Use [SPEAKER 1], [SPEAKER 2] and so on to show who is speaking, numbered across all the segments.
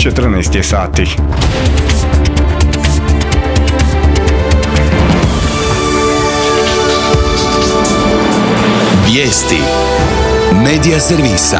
[SPEAKER 1] 14 je sati.
[SPEAKER 2] Vijesti Medija servisa.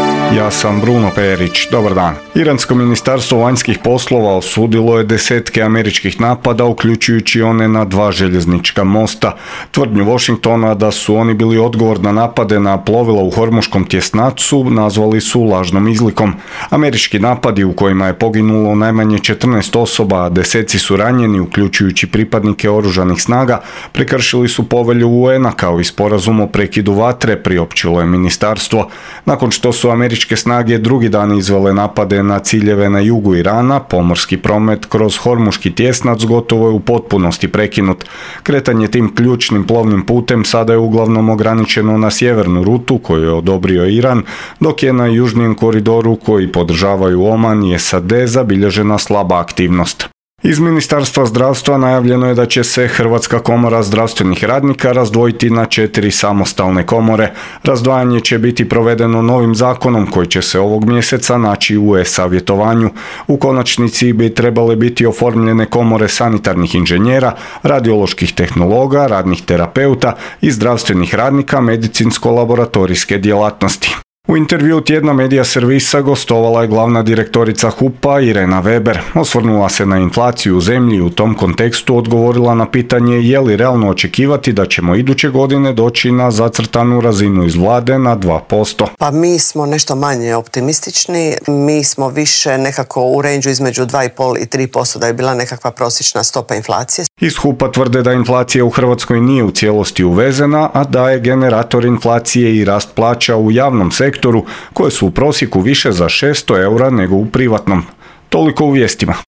[SPEAKER 1] Ja sam Bruno Perić. Dobar dan. Iransko ministarstvo vanjskih poslova osudilo je desetke američkih napada, uključujući one na 2 željeznička mosta. Tvrdnju Washingtona da su oni bili odgovor na napade na plovila u Hormuškom tjesnacu nazvali su lažnom izlikom. Američki napadi u kojima je poginulo najmanje 14 osoba, a deseci su ranjeni, uključujući pripadnike oružanih snaga, prekršili su povelju UN-a kao i sporazum o prekidu vatre, priopćilo je ministarstvo. Nakon što su američke snage drugi dan izvele napade na ciljeve na jugu Irana, pomorski promet kroz Hormuški tjesnac gotovo je u potpunosti prekinut. Kretanje tim ključnim plovnim putem sada je uglavnom ograničeno na sjevernu rutu koju je odobrio Iran, dok je na južnijem koridoru koji podržavaju Oman i SAD zabilježena slaba aktivnost. Iz Ministarstva zdravstva najavljeno je da će se Hrvatska komora zdravstvenih radnika razdvojiti na 4 samostalne komore. Razdvajanje će biti provedeno novim zakonom koji će se ovog mjeseca naći u e-savjetovanju. U konačnici bi trebale biti oformljene komore sanitarnih inženjera, radioloških tehnologa, radnih terapeuta i zdravstvenih radnika medicinsko-laboratorijske djelatnosti. U intervju tjedna Medija servisa gostovala je glavna direktorica HUP-a Irena Weber. Osvrnula se na inflaciju u zemlji i u tom kontekstu odgovorila na pitanje je li realno očekivati da ćemo iduće godine doći na zacrtanu razinu iz vlade na 2%.
[SPEAKER 3] Pa mi smo nešto manje optimistični, mi smo više nekako u ranđu između 2,5 i 3% da je bila nekakva prosječna stopa inflacije.
[SPEAKER 1] Iz HUP-a tvrde da inflacija u Hrvatskoj nije u cijelosti uvezena, a da je generator inflacije i rast plaća u javnom sektoru koje su u prosjeku više za 600 eura nego u privatnom. Toliko u vijestima.